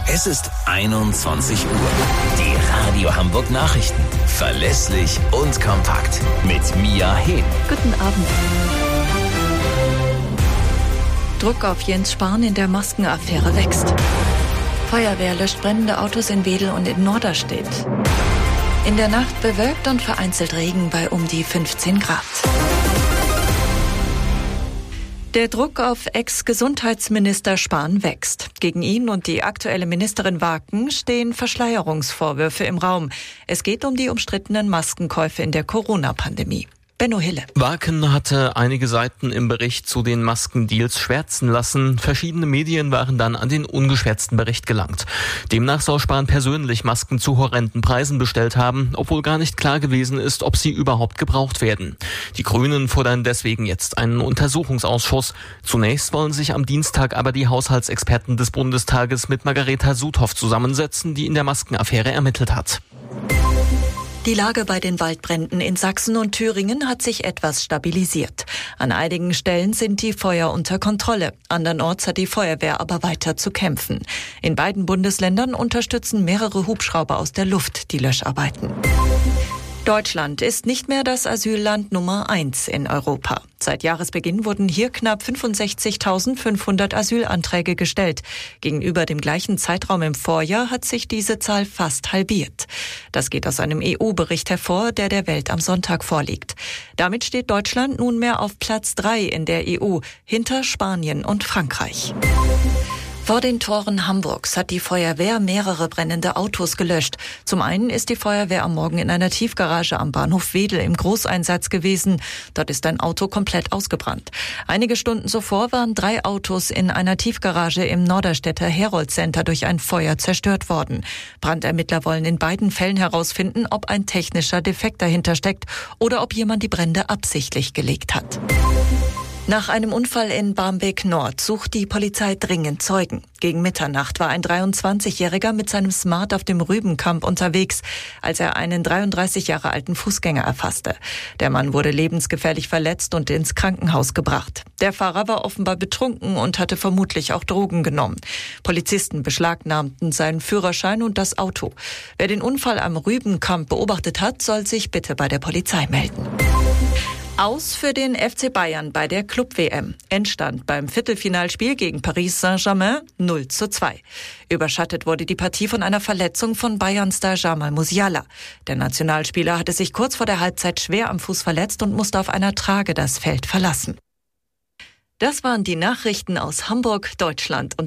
Es ist 21 Uhr. Die Radio Hamburg Nachrichten. Verlässlich und kompakt. Mit Mia Hehn. Guten Abend. Druck auf Jens Spahn in der Maskenaffäre wächst. Feuerwehr löscht brennende Autos in Wedel und in Norderstedt. In der Nacht bewölkt und vereinzelt Regen bei um die 15 Grad. Der Druck auf Ex-Gesundheitsminister Spahn wächst. Gegen ihn und die aktuelle Ministerin Waken stehen Verschleierungsvorwürfe im Raum. Es geht um die umstrittenen Maskenkäufe in der Corona-Pandemie. Benno Hille. Waken hatte einige Seiten im Bericht zu den Maskendeals schwärzen lassen. Verschiedene Medien waren dann an den ungeschwärzten Bericht gelangt. Demnach soll Spahn persönlich Masken zu horrenden Preisen bestellt haben, obwohl gar nicht klar gewesen ist, ob sie überhaupt gebraucht werden. Die Grünen fordern deswegen jetzt einen Untersuchungsausschuss. Zunächst wollen sich am Dienstag aber die Haushaltsexperten des Bundestages mit Margareta Sudhoff zusammensetzen, die in der Maskenaffäre ermittelt hat. Die Lage bei den Waldbränden in Sachsen und Thüringen hat sich etwas stabilisiert. An einigen Stellen sind die Feuer unter Kontrolle. Andernorts hat die Feuerwehr aber weiter zu kämpfen. In beiden Bundesländern unterstützen mehrere Hubschrauber aus der Luft die Löscharbeiten. Deutschland ist nicht mehr das Asylland Nummer 1 in Europa. Seit Jahresbeginn wurden hier knapp 65.500 Asylanträge gestellt. Gegenüber dem gleichen Zeitraum im Vorjahr hat sich diese Zahl fast halbiert. Das geht aus einem EU-Bericht hervor, der der Welt am Sonntag vorliegt. Damit steht Deutschland nunmehr auf Platz 3 in der EU, hinter Spanien und Frankreich. Vor den Toren Hamburgs hat die Feuerwehr mehrere brennende Autos gelöscht. Zum einen ist die Feuerwehr am Morgen in einer Tiefgarage am Bahnhof Wedel im Großeinsatz gewesen. Dort ist ein Auto komplett ausgebrannt. Einige Stunden zuvor waren 3 Autos in einer Tiefgarage im Norderstedter Herold Center durch ein Feuer zerstört worden. Brandermittler wollen in beiden Fällen herausfinden, ob ein technischer Defekt dahinter steckt oder ob jemand die Brände absichtlich gelegt hat. Nach einem Unfall in Barmbek Nord sucht die Polizei dringend Zeugen. Gegen Mitternacht war ein 23-Jähriger mit seinem Smart auf dem Rübenkamp unterwegs, als er einen 33 Jahre alten Fußgänger erfasste. Der Mann wurde lebensgefährlich verletzt und ins Krankenhaus gebracht. Der Fahrer war offenbar betrunken und hatte vermutlich auch Drogen genommen. Polizisten beschlagnahmten seinen Führerschein und das Auto. Wer den Unfall am Rübenkamp beobachtet hat, soll sich bitte bei der Polizei melden. Aus für den FC Bayern bei der Club-WM. Endstand beim Viertelfinalspiel gegen Paris Saint-Germain 0:2. Überschattet wurde die Partie von einer Verletzung von Bayern-Star Jamal Musiala. Der Nationalspieler hatte sich kurz vor der Halbzeit schwer am Fuß verletzt und musste auf einer Trage das Feld verlassen. Das waren die Nachrichten aus Hamburg, Deutschland und